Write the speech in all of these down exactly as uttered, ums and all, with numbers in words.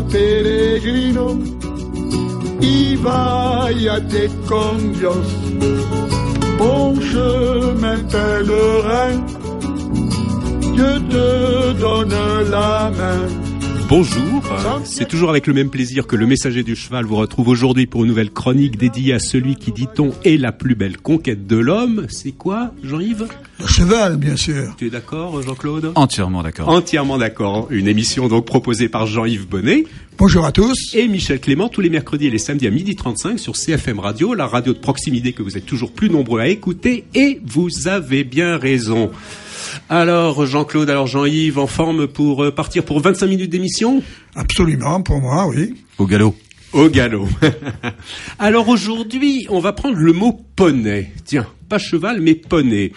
peregrino y vaya-te con Dios. Bon chemin pèlerin, Dieu te donne la main. Bonjour, c'est toujours avec le même plaisir que le Messager du Cheval vous retrouve aujourd'hui pour une nouvelle chronique dédiée à celui qui, dit-on, est la plus belle conquête de l'homme. C'est quoi, Jean-Yves ? Le cheval, bien sûr. Tu es d'accord, Jean-Claude ? Entièrement d'accord. Entièrement d'accord. Une émission donc proposée par Jean-Yves Bonnet. Bonjour à tous. Et Michel Clément, tous les mercredis et les samedis à midi trente-cinq sur C F M Radio, la radio de proximité que vous êtes toujours plus nombreux à écouter. Et vous avez bien raison. Alors Jean-Claude, alors Jean-Yves, en forme pour partir pour vingt-cinq minutes d'émission ? Absolument, pour moi, oui. Au galop. Au galop. Alors aujourd'hui, on va prendre le mot poney. Tiens, pas cheval, mais poney.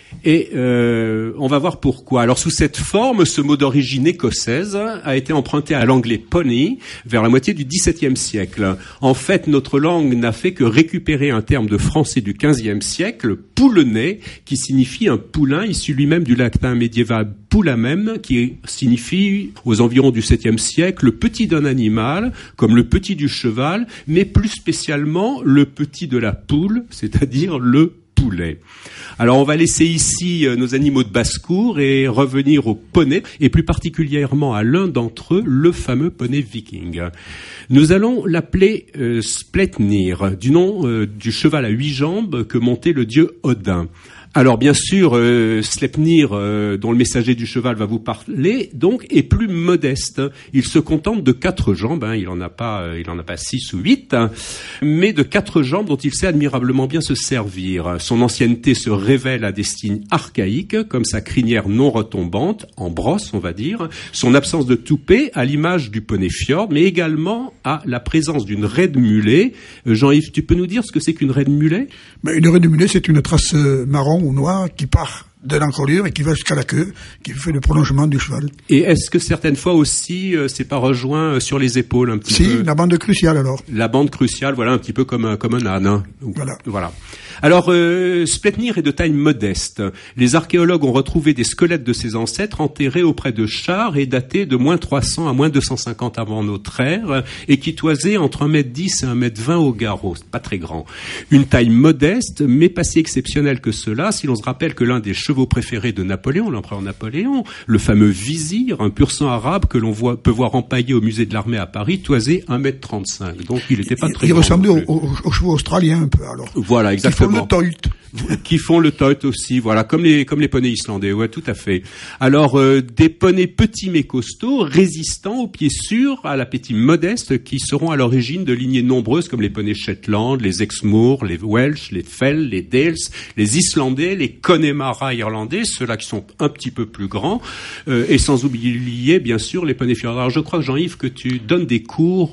Et euh, on va voir pourquoi. Alors sous cette forme, ce mot d'origine écossaise a été emprunté à l'anglais pony vers la moitié du dix-septième siècle. En fait, notre langue n'a fait que récupérer un terme de français du quinzième siècle, poulenais, qui signifie un poulain, issu lui-même du latin médiéval poulamem, qui signifie aux environs du septième siècle le petit d'un animal, comme le petit du cheval, mais plus spécialement le petit de la poule, c'est-à-dire le poulet. Alors on va laisser ici euh, nos animaux de basse-cour et revenir au poney, et plus particulièrement à l'un d'entre eux, le fameux poney viking. Nous allons l'appeler euh, Spletnir, du nom euh, du cheval à huit jambes que montait le dieu Odin. Alors bien sûr, euh, Sleipnir, euh, dont le messager du cheval va vous parler, donc est plus modeste. Il se contente de quatre jambes, hein, il en a pas, euh, il en a pas six ou huit, hein, mais de quatre jambes dont il sait admirablement bien se servir. Son ancienneté se révèle à des signes archaïques, comme sa crinière non retombante, en brosse on va dire, son absence de toupet à l'image du poney fjord, mais également à la présence d'une raie de mulet. Euh, Jean-Yves, tu peux nous dire ce que c'est qu'une raie de mulet ? Mais une raie de mulet, c'est une trace marron ou noir qui part de l'encolure et qui va jusqu'à la queue, qui fait le prolongement du cheval. Et est-ce que certaines fois aussi, euh, c'est pas rejoint sur les épaules un petit si, peu ? Si, la bande cruciale alors. La bande cruciale, voilà, un petit peu comme un, comme un âne. Hein. Voilà. Voilà. Alors, euh, Spletnir est de taille modeste. Les archéologues ont retrouvé des squelettes de ses ancêtres enterrés auprès de Char et datés de moins trois cents à moins deux cent cinquante avant notre ère et qui toisaient entre un mètre dix et un mètre vingt au garrot. C'est pas très grand. Une taille modeste, mais pas si exceptionnelle que cela, si l'on se rappelle que l'un des chevaux préférés de Napoléon, l'empereur Napoléon, le fameux vizir, un pur sang arabe que l'on voit, peut voir empaillé au musée de l'armée à Paris, toisait un mètre trente-cinq. Donc il n'était pas il, très il grand. Il ressemblait aux, aux, aux chevaux australiens un peu alors. Voilà, exactement. Qui font le toit. Qui font le toit aussi, voilà, comme les comme les poneys islandais, ouais, tout à fait. Alors euh, des poneys petits mais costauds, résistants aux pieds sûrs, à l'appétit modeste, qui seront à l'origine de lignées nombreuses comme les poneys Shetland, les Exmoor, les Welsh, les Fell, les Dales, les Islandais, les Connemara irlandais, ceux-là qui sont un petit peu plus grands, euh, et sans oublier bien sûr les poneys fjord. Alors je crois, Jean-Yves, que tu donnes des cours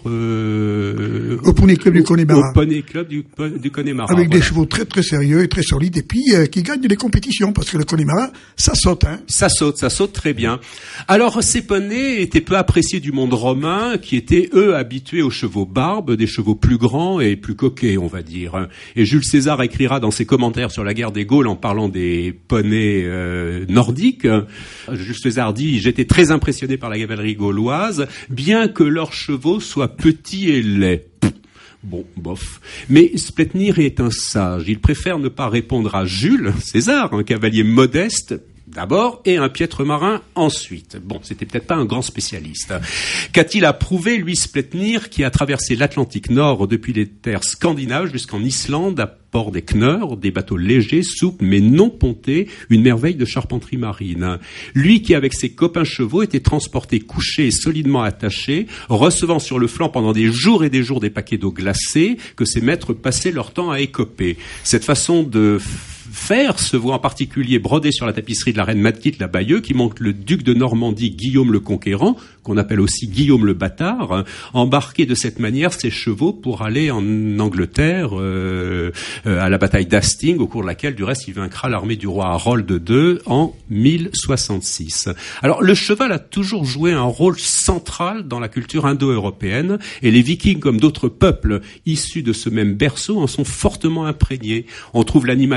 euh, au Poney Club du Connemara. Au Poney Club du, du Connemara. Avec voilà. Des chevaux très très sérieux et très solides et puis euh, qui gagnent les compétitions parce que le Connemara, ça saute. Hein. Ça saute, ça saute très bien. Alors ces poneys étaient peu appréciés du monde romain qui étaient eux habitués aux chevaux barbes, des chevaux plus grands et plus coquets on va dire. Et Jules César écrira dans ses commentaires sur la guerre des Gaules en parlant des poneys euh, nordiques. Jules César dit « J'étais très impressionné par la cavalerie gauloise, bien que leurs chevaux soient petits et laids. » Bon, bof. Mais Spletnir est un sage. Il préfère ne pas répondre à Jules César, un cavalier modeste, d'abord, et un piètre marin ensuite. Bon, c'était peut-être pas un grand spécialiste. Qu'a-t-il approuvé, lui, Spletnir, qui a traversé l'Atlantique Nord depuis les terres scandinaves jusqu'en Islande, à port des Kneurs, des bateaux légers, souples, mais non pontés, une merveille de charpenterie marine. Lui qui, avec ses copains chevaux, était transporté couché et solidement attaché, recevant sur le flanc pendant des jours et des jours des paquets d'eau glacée que ses maîtres passaient leur temps à écoper. Cette façon de faire se voit en particulier brodé sur la tapisserie de la reine Mathilde la Bayeux, qui montre le duc de Normandie Guillaume le Conquérant, qu'on appelle aussi Guillaume le Bâtard, embarquer de cette manière ses chevaux pour aller en Angleterre euh, euh, à la bataille d'Hastings, au cours de laquelle, du reste, il vaincra l'armée du roi Harold deux en mille soixante-six. Alors, le cheval a toujours joué un rôle central dans la culture indo-européenne, et les Vikings, comme d'autres peuples issus de ce même berceau, en sont fortement imprégnés. On trouve l'animal décrit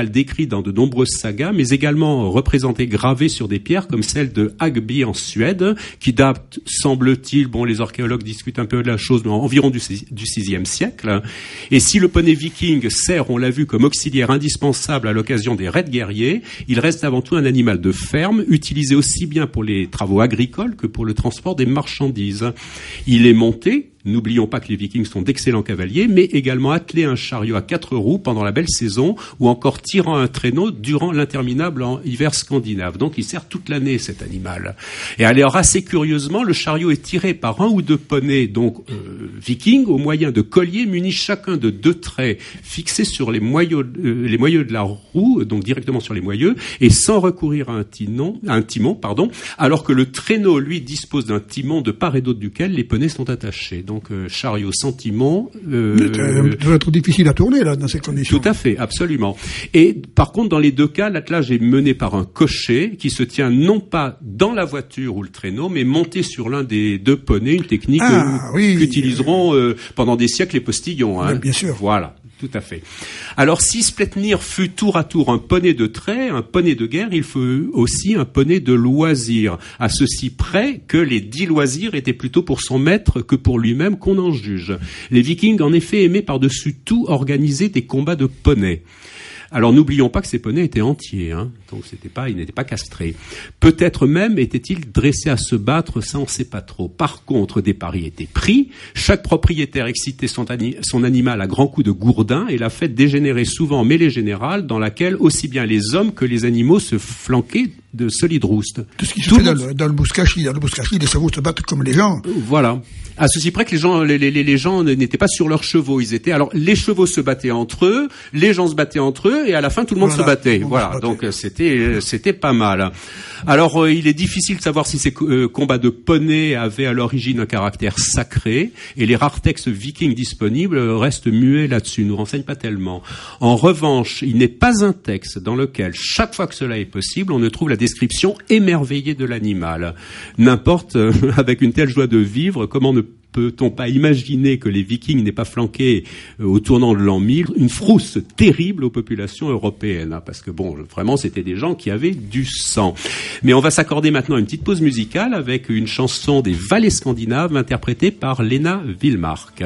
dans de nombreuses sagas, mais également représentées gravées sur des pierres comme celle de Hagby en Suède, qui date, semble-t-il, bon, les archéologues discutent un peu de la chose, mais environ du, du sixième siècle. Et si le poney viking sert, on l'a vu, comme auxiliaire indispensable à l'occasion des raids guerriers, il reste avant tout un animal de ferme, utilisé aussi bien pour les travaux agricoles que pour le transport des marchandises. Il est monté, n'oublions pas que les Vikings sont d'excellents cavaliers, mais également attelé à un chariot à quatre roues pendant la belle saison, ou encore tirant un traîneau durant l'interminable hiver scandinave. Donc il sert toute l'année, cet animal. Et alors, assez curieusement, le chariot est tiré par un ou deux poneys, donc euh, Vikings, au moyen de colliers munis chacun de deux traits fixés sur les moyeux, euh, les moyeux de la roue, donc directement sur les moyeux, et sans recourir à un timon, à un timon, pardon, alors que le traîneau, lui, dispose d'un timon de part et d'autre duquel les poneys sont attachés. Donc euh, chariot sans timon. Euh, ça doit être difficile à tourner là dans ces conditions. Tout à fait, absolument. Et par contre, dans les deux cas, l'attelage est mené par un cocher qui se tient non pas dans la voiture ou le traîneau, mais monté sur l'un des deux poneys, une technique ah, euh, oui. qu'utiliseront euh, pendant des siècles les postillons. Hein. Bien sûr. Voilà. Tout à fait. Alors, si Spletnir fut tour à tour un poney de trait, un poney de guerre, il fut aussi un poney de loisir, à ceci près que les dix loisirs étaient plutôt pour son maître que pour lui-même qu'on en juge. Les Vikings, en effet, aimaient par-dessus tout organiser des combats de poneys. Alors n'oublions pas que ces poneys étaient entiers, hein, donc c'était pas, ils n'étaient pas castrés. Peut-être même étaient-ils dressés à se battre, ça on ne sait pas trop. Par contre, des paris étaient pris, chaque propriétaire excitait son, ani- son animal à grands coups de gourdin, et la fête dégénérait souvent en mêlée générale, dans laquelle aussi bien les hommes que les animaux se flanquaient de solides roustes. Tout ce qui se Tout fait le... dans le, dans le bouskashi, dans le bouskashi, les chevaux se battent comme les gens. Voilà. À ceci près que les gens, les, les, les gens n'étaient pas sur leurs chevaux. Ils étaient, alors, les chevaux se battaient entre eux, les gens se battaient entre eux, et à la fin, tout le monde voilà, se battait. monde Voilà. se battait. Donc, c'était, c'était pas mal. Alors, euh, il est difficile de savoir si ces euh, combats de poneys avaient à l'origine un caractère sacré, et les rares textes vikings disponibles restent muets là-dessus, nous renseignent pas tellement. En revanche, il n'est pas un texte dans lequel, chaque fois que cela est possible, on ne trouve la description émerveillée de l'animal. N'importe, euh, avec une telle joie de vivre, comment ne peut-on pas imaginer que les Vikings n'aient pas flanqué, euh, au tournant de l'an mille, une frousse terrible aux populations européennes, hein, parce que bon, vraiment, c'était des gens qui avaient du sang. Mais on va s'accorder maintenant une petite pause musicale avec une chanson des Vallées scandinaves interprétée par Lena Villmark.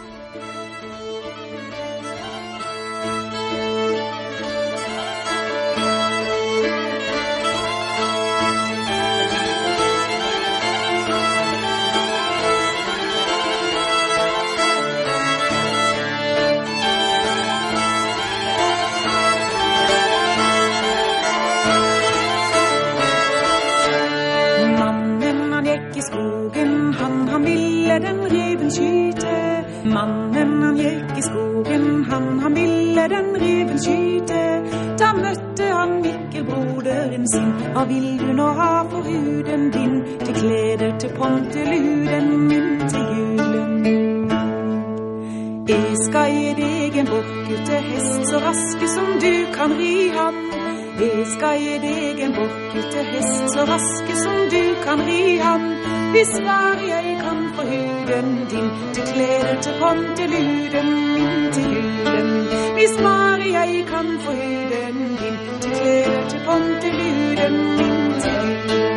Vad vill du nå ha för huden din? Till kläder, till ponteluden min till julen. Jag ska ge dig en bockute häst så raske som du kan ri han. Jag ska ge dig en bockute häst så raske som du kan ri han. Visst var jag kan få huden din till kläder, till ponteluden min till julen. Visst var jag kan få huden din till kläder, till ponteluden min till julen.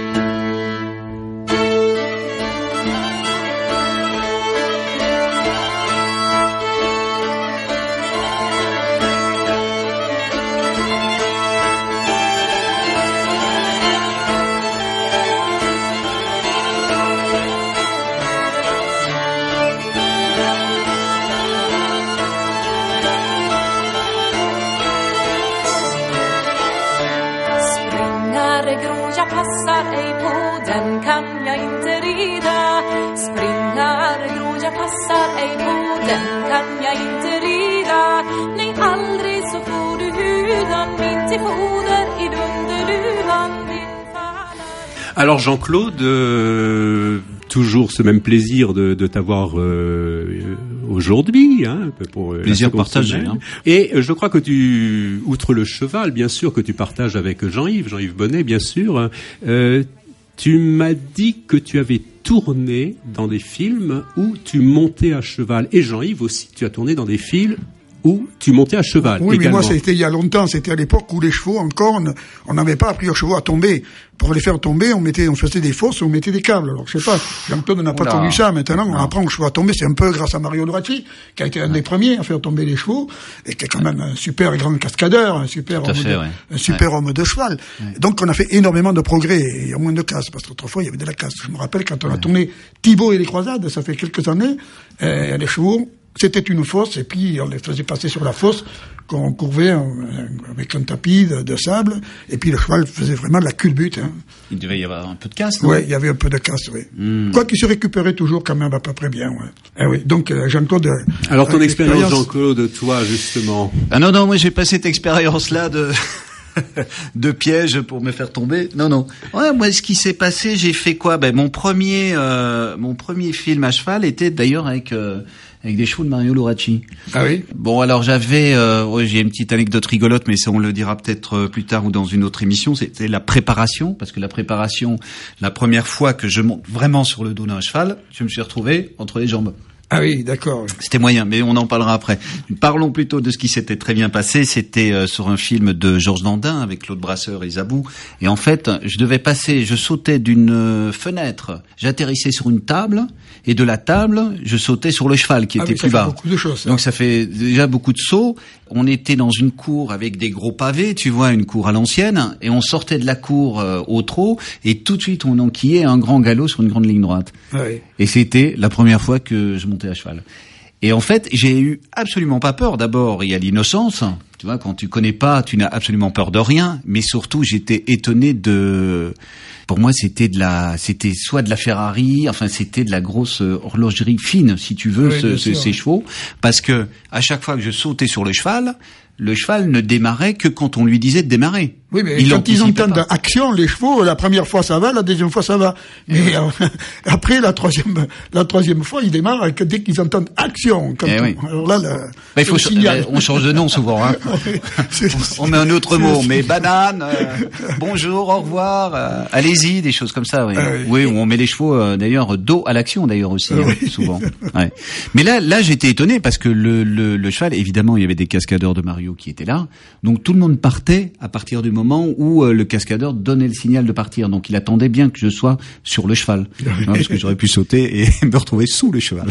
Jag passar ej på, den kan jag inte rida. Springar grå, jag passar ej på, den kan jag inte rida. Nej, aldrig så får du hudan min till foder i dunderluvan din falla. Alors Jean-Claude, euh, toujours ce même plaisir de, de t'avoir euh, aujourd'hui, hein, pour euh, plaisir partagé. Hein. Et euh, je crois que tu, outre le cheval, bien sûr, que tu partages avec Jean-Yves, Jean-Yves Bonnet, bien sûr, euh, tu m'as dit que tu avais tourné dans des films où tu montais à cheval. Et Jean-Yves aussi, tu as tourné dans des films où tu montais à cheval. Oui, également. mais moi, c'était il y a longtemps. C'était à l'époque où les chevaux, encore, on n'avait pas appris aux chevaux à tomber. Pour les faire tomber, on mettait, on faisait des fosses, on mettait des câbles. Alors, je sais pas, Jean-Claude n'a pas Oula. connu ça. Maintenant, on Non. apprend aux chevaux à tomber. C'est un peu grâce à Mario Doracci, qui a été un des premiers à faire tomber les chevaux, et qui est quand même un super grand cascadeur, un super Tout à homme, fait, de, ouais. un super homme de cheval. Donc, on a fait énormément de progrès, et il y a moins de casse, parce qu'autrefois, il y avait de la casse. Je me rappelle quand on a tourné Thibaut et les Croisades, ça fait quelques années, euh, les chevaux, c'était une fosse, et puis on les faisait passer sur la fosse, qu'on courvait euh, avec un tapis de, de sable, et puis le cheval faisait vraiment de la culbute. Hein. Il devait y avoir un peu de casse, non? Ouais, il y avait un peu de casse, oui. Mm. Quoi qu'il se récupérait toujours quand même à peu près bien, ouais. Eh oui, donc euh, Jean-Claude... euh, Alors ton avec expérience, l'expérience- Jean-Claude, toi justement. Ah non, non, moi j'ai pas cette expérience-là de... de piège pour me faire tomber. Non, non. Ouais, moi, ce qui s'est passé, j'ai fait quoi? Ben, mon premier, euh, mon premier film à cheval était d'ailleurs avec, euh, avec des chevaux de Mario Doracci. Ah oui? Bon, alors j'avais, euh, ouais, j'ai une petite anecdote rigolote, mais ça on le dira peut-être euh, plus tard ou dans une autre émission. C'était la préparation, parce que la préparation, la première fois que je monte vraiment sur le dos d'un cheval, je me suis retrouvé entre les jambes. Ah oui, d'accord. C'était moyen, mais on en parlera après. Parlons plutôt de ce qui s'était très bien passé. C'était euh, sur un film de Georges Dandin avec Claude Brasseur et Zabou. Et en fait, je devais passer, je sautais d'une euh, fenêtre, j'atterrissais sur une table, et de la table, je sautais sur le cheval qui Ah était oui, ça plus fait bas. beaucoup de choses, ça. Donc ça fait déjà beaucoup de sauts. On était dans une cour avec des gros pavés, tu vois, une cour à l'ancienne, et on sortait de la cour euh, au trot, et tout de suite on enquillait un grand galop sur une grande ligne droite. Ah oui. Et c'était la première fois que je montais à cheval. Et en fait, j'ai eu absolument pas peur. D'abord, il y a l'innocence. Tu vois, quand tu connais pas, tu n'as absolument peur de rien. Mais surtout, j'étais étonné de... Pour moi, c'était de la, c'était soit de la Ferrari, enfin, c'était de la grosse horlogerie fine, si tu veux, Oui, ce, bien ce, sûr. ces chevaux. Parce que, à chaque fois que je sautais sur le cheval, le cheval ne démarrait que quand on lui disait de démarrer. Oui, mais Il quand ils l'anticipait entendent pas. action, les chevaux, la première fois ça va, la deuxième fois ça va. Mais euh, après la troisième, la troisième fois, ils démarrent que dès qu'ils entendent action. Quand Eh on- oui. Alors là, le, Bah, il faut le cha- signal. bah, on change de nom souvent, hein. C'est- On met un autre c'est- mot, mais banane, euh, bonjour, au revoir, euh, allez-y, des choses comme ça, oui. Ah oui. Oui, où on met les chevaux, euh, d'ailleurs, dos à l'action, d'ailleurs, aussi, Ah hein, oui. souvent. Ouais. Mais là, là, j'étais étonné parce que le, le, le cheval, évidemment, il y avait des cascadeurs de Mario qui étaient là. Donc, tout le monde partait à partir du moment où euh, le cascadeur donnait le signal de partir. Donc, il attendait bien que je sois sur le cheval. Hein, parce que j'aurais pu sauter et me retrouver sous le cheval.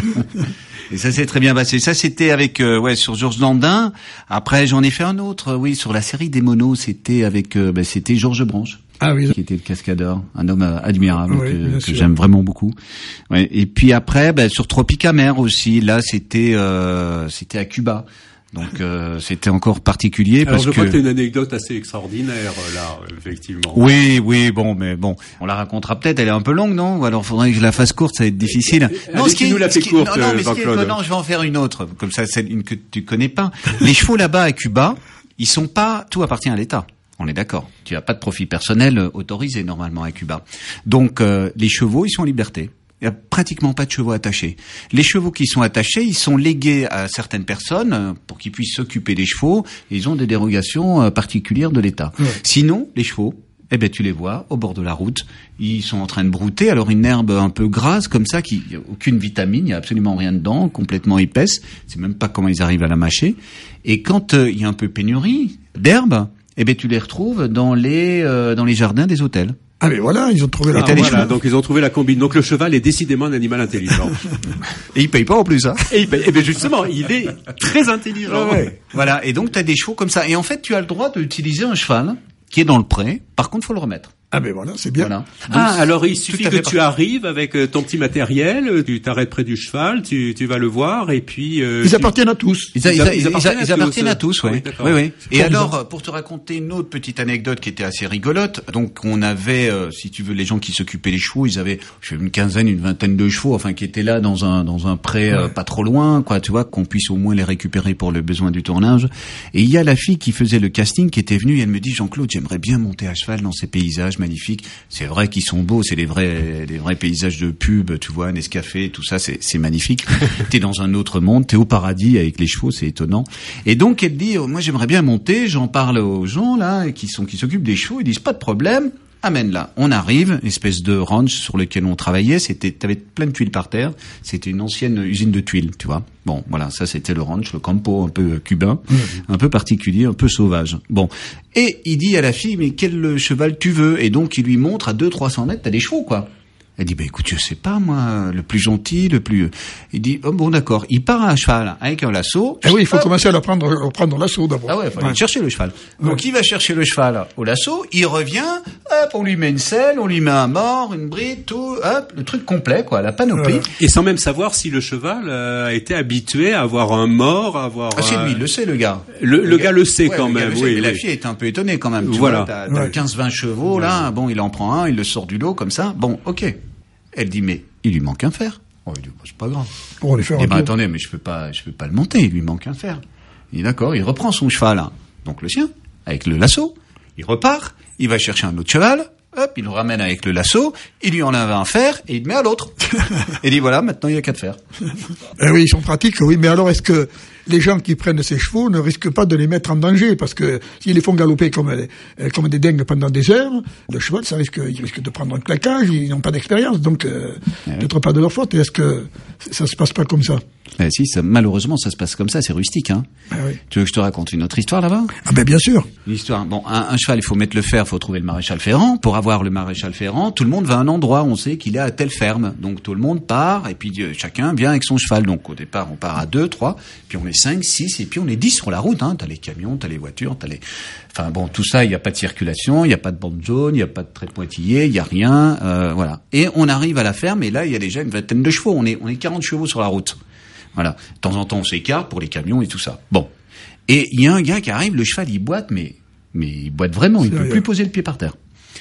Et ça s'est très bien passé. Ça, c'était avec, euh, ouais, sur Georges Dandin. Après, j'en ai fait un autre, euh, oui, sur la série des monos. C'était avec, euh, ben, c'était Georges Branche. Ah oui. Qui était le cascadeur, un homme euh, admirable Oui, bien que, sûr. que j'aime vraiment beaucoup. Ouais. Et puis après, ben, sur Tropicamère aussi. Là, c'était, euh, c'était à Cuba. Donc euh, c'était encore particulier Alors parce je que. crois que tu as une anecdote assez extraordinaire là, effectivement. Oui, oui, bon, mais bon, on la racontera peut-être. Elle est un peu longue, non? Ou alors faudrait que je la fasse courte, ça va être difficile. Allez, tu nous la fais ce qui- courte, non, non, mais ce qui est Jean-Claude. étonnant, je vais en faire une autre, comme ça, celle une que tu connais pas. Les chevaux là-bas à Cuba, ils sont pas, tout appartient à l'État. On est d'accord. Tu as pas de profit personnel euh, autorisé normalement à Cuba. Donc euh, les chevaux, ils sont en liberté. Il y a pratiquement pas de chevaux attachés. Les chevaux qui sont attachés, ils sont légués à certaines personnes euh, pour qu'ils puissent s'occuper des chevaux. Et ils ont des dérogations euh, particulières de l'État. Ouais. Sinon, les chevaux, eh ben tu les vois au bord de la route. Ils sont en train de brouter. Alors une herbe un peu grasse comme ça, qui y a aucune vitamine, il y a absolument rien dedans, complètement épaisse. C'est même pas comment ils arrivent à la mâcher. Et quand euh, il y a un peu pénurie d'herbe, eh ben tu les retrouves dans les euh, dans les jardins des hôtels. Ah mais voilà, ils ont trouvé la Ah, t'as les voilà, chevaux. donc ils ont trouvé la combine. Donc le cheval est décidément un animal intelligent. Et ils payent pas en plus, hein. Et, il- et bien justement, il est très intelligent. Voilà, et donc tu as des chevaux comme ça. Et en fait, tu as le droit d'utiliser un cheval qui est dans le pré. Par contre, faut le remettre. Ah ben voilà, c'est bien. Voilà. Ah, Donc, alors il tout suffit à que fait tu arrives avec euh, ton petit matériel, euh, tu t'arrêtes près du cheval, tu, tu vas le voir et puis... euh, Ils tu- appartiennent à tous. Ils, a- Ils ils, a- a- ils ils, a- appartiennent à ils appartiennent tous. à tous, oui. Oui, d'accord. Oui, oui. Et formidable. alors, pour te raconter une autre petite anecdote qui était assez rigolote, donc on avait, euh, si tu veux, les gens qui s'occupaient des chevaux, ils avaient je sais, une quinzaine, une vingtaine de chevaux, enfin qui étaient là dans un dans un pré euh, pas trop loin, quoi, tu vois, qu'on puisse au moins les récupérer pour le besoin du tournage. Et il y a la fille qui faisait le casting qui était venue, et elle me dit, Jean-Claude, j'aimerais bien monter à cheval dans ces paysages magnifiques. C'est vrai qu'ils sont beaux, c'est les vrais les vrais paysages de pub, tu vois, Nescafé, tout ça, c'est c'est magnifique. T'es dans un autre monde, t'es au paradis avec les chevaux, c'est étonnant. Et donc elle dit, oh, moi j'aimerais bien monter, j'en parle aux gens là qui sont qui s'occupent des chevaux, ils disent pas de problème. amène là. On arrive, espèce de ranch sur lequel on travaillait, c'était, t'avais plein de tuiles par terre, c'était une ancienne usine de tuiles, tu vois. Bon, voilà, ça c'était le ranch, le campo un peu cubain, mmh. un peu particulier, un peu sauvage. Bon. Et il dit à la fille, mais quel cheval tu veux? Et donc il lui montre à deux, trois cents mètres, t'as des chevaux, quoi. Elle dit, bah écoute, je sais pas, moi, le plus gentil, le plus... Il dit, oh bon, d'accord. Il part à cheval avec un lasso. Ah oui, il faut hop. commencer à le prendre, à prendre l'assaut d'abord. Ah ouais, il faut ouais. aller chercher le cheval. Ouais. Donc il va chercher le cheval au lasso, il revient, hop, on lui met une selle, on lui met un mors, une bride, tout, hop, le truc complet, quoi, la panoplie. Ouais. Et sans même savoir si le cheval euh, a été habitué à avoir un mort, à avoir... Ah c'est lui, il le sait, le gars. Le, le, le gars, gars le sait ouais, quand le même, oui. Mais oui. la fille est un peu étonnée quand même. Tu voilà. vois, t'as, t'as ouais. quinze vingt chevaux, là, bon, il en prend un, il le sort du lot comme ça, bon, ok. Elle dit, mais il lui manque un fer. Oh, il dit, bah, c'est pas grave. Pour les faire. Eh ben, attendez, mais je peux pas, je peux pas le monter, il lui manque un fer. Il dit, d'accord, il reprend son cheval, hein, donc le sien, avec le lasso. Il repart, il va chercher un autre cheval, hop, il le ramène avec le lasso, il lui enlève un fer, et il le met à l'autre. Et il dit, voilà, maintenant il y a quatre fers. Eh oui, ils sont pratiques, oui, mais alors est-ce que les gens qui prennent ces chevaux ne risquent pas de les mettre en danger, parce que s'ils les font galoper comme, comme des dingues pendant des heures, le cheval, ça risque, ils risquent de prendre un claquage, ils n'ont pas d'expérience, donc euh, eh oui. peut-être pas de leur faute. Et est-ce que ça se passe pas comme ça? Eh si, ça, malheureusement, ça se passe comme ça, c'est rustique, hein. Ah oui. Tu veux que je te raconte une autre histoire là-bas? Ah ben bien sûr. L'histoire. Bon, un, un cheval, il faut mettre le fer, il faut trouver le maréchal Ferrand. Pour avoir le maréchal Ferrand, tout le monde va à un endroit, on sait qu'il est à telle ferme. Donc tout le monde part, et puis euh, chacun vient avec son cheval. Donc au départ, on part à deux, trois, puis on est cinq, six, et puis on est dix sur la route, hein. T'as les camions, t'as les voitures, t'as les... Enfin bon, tout ça, il n'y a pas de circulation, il n'y a pas de bande jaune, il n'y a pas de trait pointillé, il n'y a rien, euh, voilà. Et on arrive à la ferme, et là, il y a déjà une vingtaine de chevaux. On est, on est quarante chevaux sur la route. Voilà. De temps en temps, on s'écarte pour les camions et tout ça. Bon. Et il y a un gars qui arrive, le cheval, il boite, mais, mais il boite vraiment, il ne peut plus poser le pied par terre.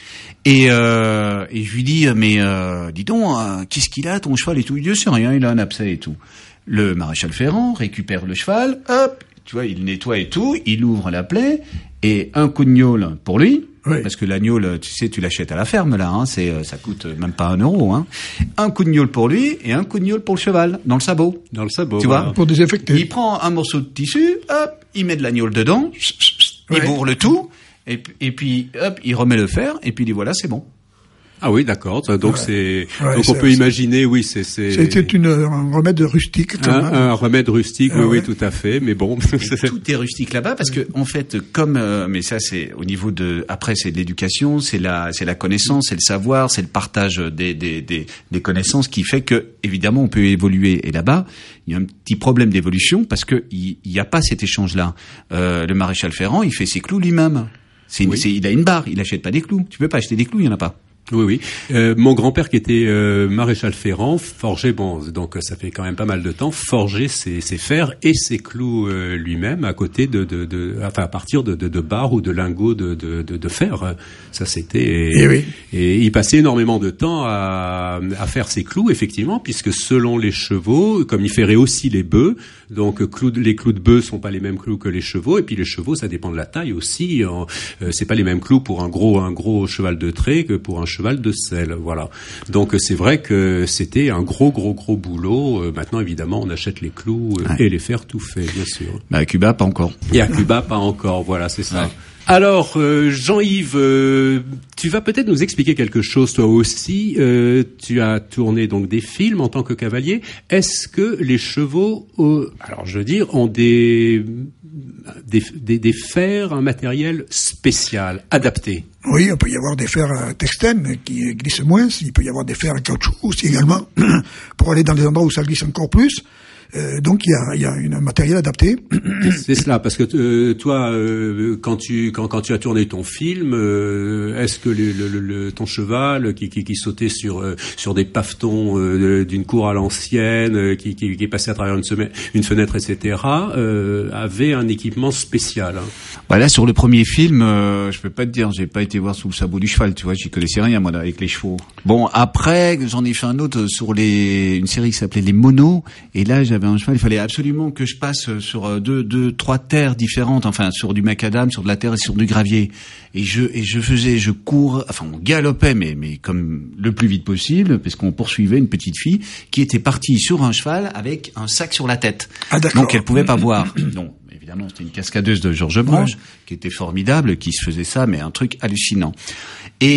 Et, euh, et je lui dis, mais, euh, dis donc, euh, qu'est-ce qu'il a, ton cheval et tout? Il dit, c'est rien, il a un abcès et tout. Le maréchal Ferrand récupère le cheval, hop, tu vois, il nettoie et tout, il ouvre la plaie, et un coup de gnôle pour lui. Oui. Parce que l'agneau, tu sais, tu l'achètes à la ferme, là, hein, c'est, ça coûte même pas un euro, hein. Un coup de gnôle pour lui, et un coup de gnôle pour le cheval, dans le sabot. Dans le sabot. Tu voilà. vois? Pour désinfecter. Il prend un morceau de tissu, hop, il met de l'agneau dedans, il oui. bourre le tout, et, et puis, hop, il remet le fer, et puis il dit voilà, c'est bon. Ah oui, d'accord. Donc ouais. c'est ouais, donc c'est, on peut c'est, imaginer, oui, c'est c'est. C'était une un remède rustique. Quand un, même. un remède rustique, ah, oui, ouais. oui, tout à fait. Mais bon, tout est rustique là-bas parce que en fait, comme euh, mais ça c'est au niveau de après c'est de l'éducation, c'est la c'est la connaissance, c'est le savoir, c'est le partage des des des des connaissances qui fait que évidemment on peut évoluer. Et là-bas, il y a un petit problème d'évolution parce que il il y a pas cet échange-là. Euh, le maréchal Ferrand, il fait ses clous lui-même. C'est, oui. c'est il a une barre, il achète pas des clous. Tu peux pas acheter des clous, il y en a pas. Oui, oui. Euh, mon grand-père qui était euh, maréchal Ferrand forgeait, bon, donc ça fait quand même pas mal de temps, forgeait ses, ses fers et ses clous euh, lui-même à côté de, de, de, enfin à partir de, de, de barres ou de lingots de, de, de, de fer. Ça c'était. Et, et, oui. et il passait énormément de temps à, à faire ses clous, effectivement, puisque selon les chevaux, comme il ferait aussi les bœufs, donc clous, les clous de bœufs sont pas les mêmes clous que les chevaux, et puis les chevaux, ça dépend de la taille aussi. En, euh, c'est pas les mêmes clous pour un gros, un gros cheval de trait que pour un cheval de selle, voilà. Donc c'est vrai que c'était un gros, gros, gros boulot. Euh, maintenant, évidemment, on achète les clous euh, ouais. et les fers tout faits, bien sûr. Bah, à Cuba, pas encore. Et à Cuba, pas encore. Voilà, c'est ça. Ouais. Alors, euh, Jean-Yves, euh, tu vas peut-être nous expliquer quelque chose, toi aussi. Euh, tu as tourné donc des films en tant que cavalier. Est-ce que les chevaux, euh, alors je veux dire, ont des, des, des, des fers, un matériel spécial, adapté? Oui, il peut y avoir des fers à tungstène qui glissent moins. Il peut y avoir des fers à caoutchouc aussi également, pour aller dans des endroits où ça glisse encore plus. Euh, donc il y a, il y a une, un matériel adapté. C'est cela, parce que euh, toi, euh, quand tu quand, quand tu as tourné ton film, euh, est-ce que le, le, le, ton cheval qui, qui, qui sautait sur euh, sur des pavetons euh, d'une cour à l'ancienne, euh, qui, qui, qui est passé à travers une, semaine, une fenêtre, et cetera, euh, avait un équipement spécial, hein? Bah là, sur le premier film, euh, je peux pas te dire, j'ai pas été voir sous le sabot du cheval, tu vois, j'y connaissais rien moi avec les chevaux. Bon, après, j'en ai fait un autre sur les une série qui s'appelait Les Monos, et là j'avais un cheval, il fallait absolument que je passe sur deux, deux, trois terres différentes, enfin sur du macadam, sur de la terre et sur du gravier. Et je, et je faisais, je cours, enfin on galopait, mais, mais comme le plus vite possible, parce qu'on poursuivait une petite fille qui était partie sur un cheval avec un sac sur la tête. Ah, d'accord. Donc elle pouvait pas voir. Donc évidemment c'était une cascadeuse de Georges Branche, ouais. qui était formidable, qui se faisait ça, mais un truc hallucinant. Et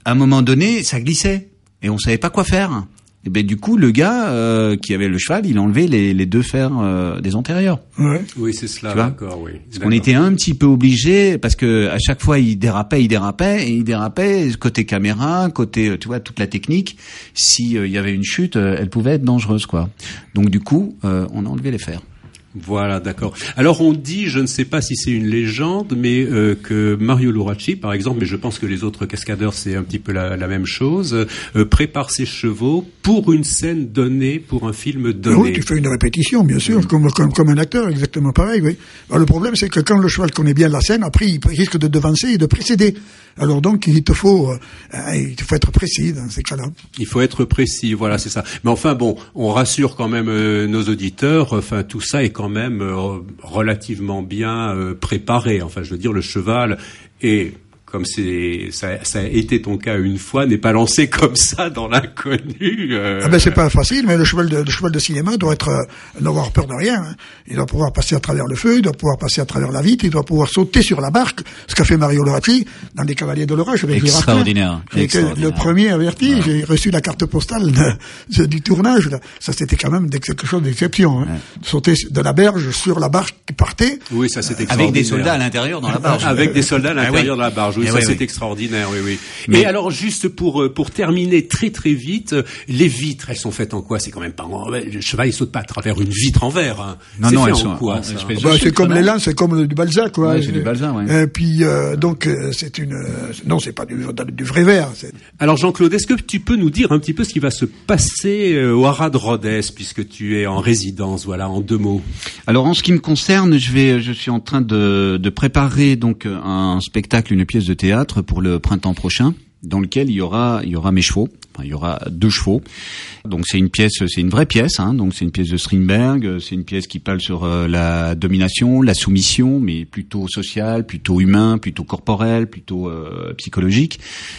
à un moment donné, ça glissait et on savait pas quoi faire. Et ben du coup, le gars euh, qui avait le cheval, il a enlevé les, les deux fers euh, des antérieurs. Ouais. Oui, c'est cela. Tu vois, d'accord, oui. Parce qu'on était un petit peu obligé, parce que à chaque fois, il dérapait, il dérapait, et il dérapait côté caméra, côté, tu vois, toute la technique. Si euh, il y avait une chute, euh, elle pouvait être dangereuse, quoi. Donc du coup, euh, on a enlevé les fers. Voilà, d'accord. Alors on dit, je ne sais pas si c'est une légende, mais euh, que Mario Luracci, par exemple, mais je pense que les autres cascadeurs c'est un petit peu la, la même chose, euh, prépare ses chevaux pour une scène donnée, pour un film donné. Oui, tu fais une répétition, bien sûr, mmh. comme, comme comme un acteur, exactement pareil. Oui. Alors, le problème, c'est que quand le cheval connaît bien la scène, après, il risque de devancer et de précéder. Alors donc, il te faut, euh, il te faut être précis dans ces cas-là. Il faut être précis, voilà, c'est ça. Mais enfin, bon, on rassure quand même euh, nos auditeurs. Enfin, tout ça est quand même euh, relativement bien euh, préparé. Enfin, je veux dire, le cheval est, comme c'est, ça, ça a été ton cas une fois, n'est pas lancé comme ça dans l'inconnu. Euh... Ah ben c'est pas facile, mais le cheval de, le cheval de cinéma doit être, euh, n'avoir peur de rien. Hein. Il doit pouvoir passer à travers le feu, il doit pouvoir passer à travers la vitre, il doit pouvoir sauter sur la barque, ce qu'a fait Mario Luracci dans Les Cavaliers de l'Orage avec Extraordinaire. J'ai été le premier averti, ouais. J'ai reçu la carte postale de, de, du tournage. Là. Ça c'était quand même quelque chose d'exception. Hein. Ouais. Sauter de la berge sur la barque qui partait. Oui, ça c'était avec des soldats à l'intérieur dans la barge. Avec des soldats à l'intérieur ah, oui. de la barge. Oui, Et ça oui, c'est oui. extraordinaire, oui, oui. Mais... Et alors, juste pour pour terminer très très vite, les vitres, elles sont faites en quoi? C'est quand même pas en... le cheval, il saute pas à travers une vitre en verre. Hein. Non, c'est non, fait elles en sont quoi, en, ça bah, c'est comme les lins, c'est comme du Balzac, quoi. Ouais, c'est du Balzac, ouais. Et puis euh, donc euh, c'est une, euh, non, c'est pas du, du vrai verre. C'est... Alors Jean-Claude, est-ce que tu peux nous dire un petit peu ce qui va se passer euh, au Haras de Rodez, puisque tu es en résidence, voilà, en deux mots. Alors en ce qui me concerne, je vais, je suis en train de, de préparer donc un spectacle, une pièce de théâtre pour le printemps prochain, dans lequel il y aura, il y aura mes chevaux. Enfin, il y aura deux chevaux. Donc c'est une pièce, c'est une vraie pièce. Hein, donc c'est une pièce de Strindberg. C'est une pièce qui parle sur euh, la domination, la soumission, mais plutôt sociale, plutôt humain, plutôt corporel, plutôt euh, psychologique.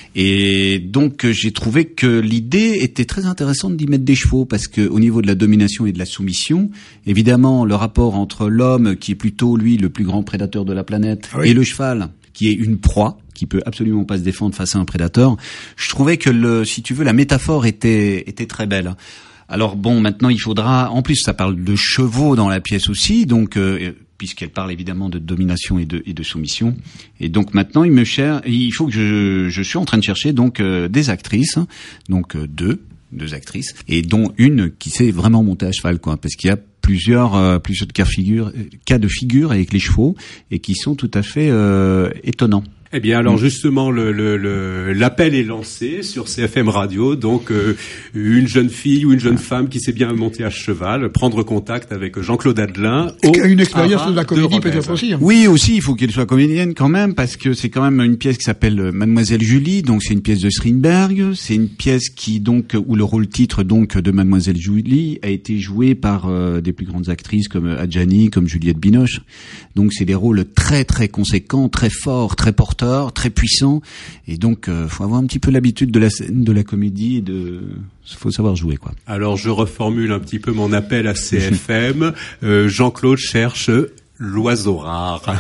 Et donc j'ai trouvé que l'idée était très intéressante d'y mettre des chevaux parce que au niveau de la domination et de la soumission, évidemment le rapport entre l'homme qui est plutôt lui le plus grand prédateur de la planète oui. et le cheval qui est une proie, qui peut absolument pas se défendre face à un prédateur. Je trouvais que le, si tu veux, la métaphore était, était très belle. Alors bon, maintenant il faudra, en plus ça parle de chevaux dans la pièce aussi, donc, euh, puisqu'elle parle évidemment de domination et de, et de soumission. Et donc maintenant il me cher, il faut que je, je suis en train de chercher donc euh, des actrices, donc euh, deux, deux actrices, et dont une qui sait vraiment monter à cheval, quoi, parce qu'il y a plusieurs euh, plusieurs cas de figure cas de figure avec les chevaux et qui sont tout à fait euh, étonnants. Eh bien, alors justement, le, le, le, l'appel est lancé sur C F M Radio. Donc, euh, une jeune fille ou une jeune femme qui sait bien monter à cheval, prendre contact avec Jean-Claude Adelin. Qui a une expérience de la comédie peut-être aussi. Hein. Oui, aussi, il faut qu'elle soit comédienne quand même, parce que c'est quand même une pièce qui s'appelle Mademoiselle Julie. Donc, c'est une pièce de Strindberg. C'est une pièce qui donc où le rôle titre donc de Mademoiselle Julie a été joué par euh, des plus grandes actrices comme Adjani, comme Juliette Binoche. Donc, c'est des rôles très très conséquents, très forts, très porteurs, très puissant, et donc euh, faut avoir un petit peu l'habitude de la scène, de la comédie, et de faut savoir jouer, quoi. Alors je reformule un petit peu mon appel à C F M. euh, Jean-Claude cherche l'oiseau rare.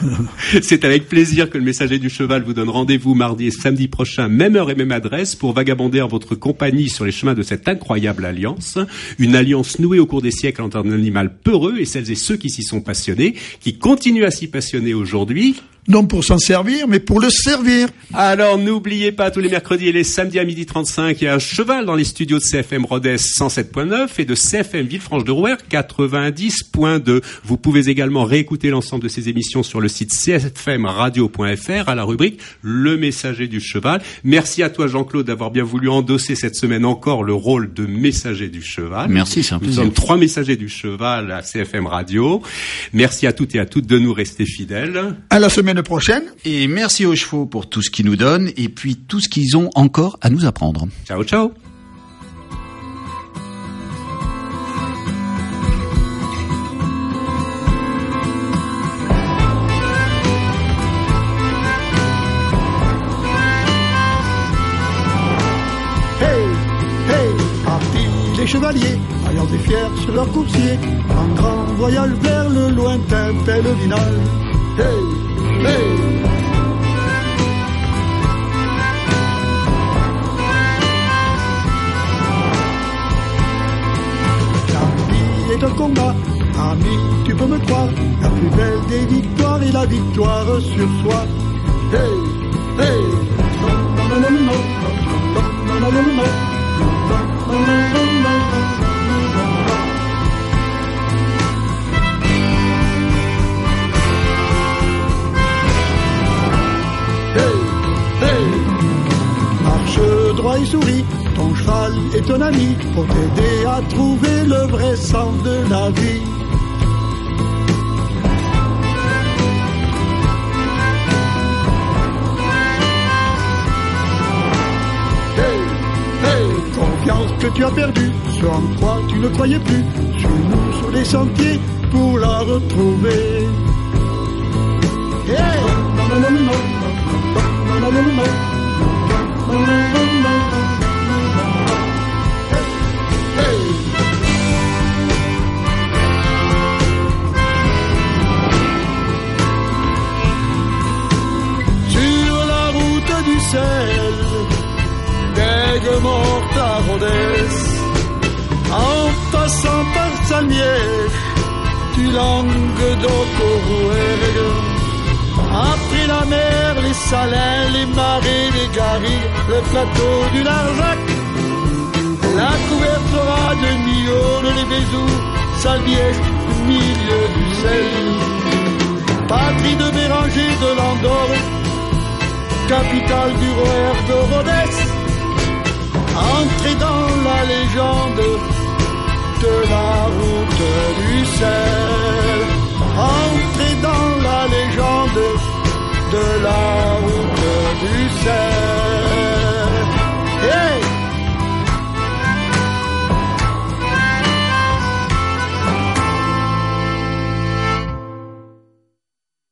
C'est avec plaisir que le Messager du Cheval vous donne rendez-vous mardi et samedi prochain, même heure et même adresse, pour vagabonder en votre compagnie sur les chemins de cette incroyable alliance. Une alliance nouée au cours des siècles entre un animal peureux et celles et ceux qui s'y sont passionnés, qui continuent à s'y passionner aujourd'hui. Non pour s'en servir, mais pour le servir. Alors, n'oubliez pas, tous les mercredis et les samedis à midi trente-cinq, il y a un cheval dans les studios de C F M Rodez cent sept point neuf et de C F M Villefranche-de-Rouergue quatre-vingt-dix point deux. Vous pouvez également réécouter l'ensemble de ces émissions sur le site c f m radio point f r à la rubrique Le Messager du Cheval. Merci à toi, Jean-Claude, d'avoir bien voulu endosser cette semaine encore le rôle de Messager du Cheval. Merci, c'est un plaisir. Nous sommes trois Messagers du Cheval à C F M Radio. Merci à toutes et à toutes de nous rester fidèles. À la semaine prochaine. Et merci aux chevaux pour tout ce qu'ils nous donnent et puis tout ce qu'ils ont encore à nous apprendre. Ciao, ciao. Hey, hey, partis les chevaliers, vaillants et fiers sur leur coursier, en grand voyage vers le lointain pèlerinage. Hey, hey. la victoire sur soi. Hey, hey. Hey, hey. Marche droit et souris, ton cheval est ton ami pour t'aider à trouver le vrai sens de la vie. Que tu as perdu, ce en quoi tu ne croyais plus, suis-nous sur les sentiers pour la retrouver. Hey! Hey! Sur la route du sel, d'Aigues-Mortes à Rodez, en passant par Salmiège, du Languedoc au Rouergue. Après la mer, les Salins, les marais, les garrigues, le plateau du Larzac, la Couvertora de Millau, les Vézous, Salmiège, au milieu du sel. Patrie de Béranger, de Landore, capitale du Rouergue de Rodez. Entrez dans la légende de la route du sel. Entrez dans la légende